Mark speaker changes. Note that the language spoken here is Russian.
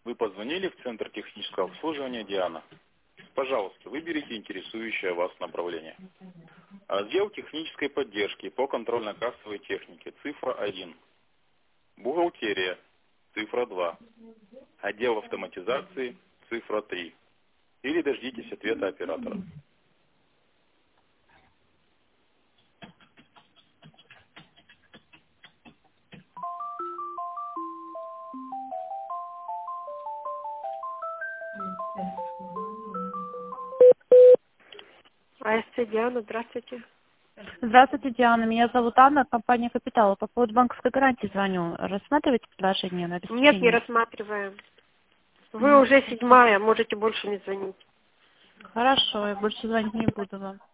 Speaker 1: Вы позвонили в Центр технического обслуживания «Диана». Пожалуйста, выберите интересующее вас направление. Отдел технической поддержки по контрольно-кассовой технике, цифра 1. Бухгалтерия, цифра 2. Отдел автоматизации, цифра 3. Или дождитесь ответа оператора.
Speaker 2: АСЦ Диана, здравствуйте.
Speaker 3: Здравствуйте, Диана. Меня зовут Анна, компания «Капитал». По поводу банковской гарантии звоню. Рассматриваете предложение на обеспечение?
Speaker 2: Нет, не рассматриваем. Вы уже 7-я, можете больше не звонить.
Speaker 3: Хорошо, я больше звонить не буду вам.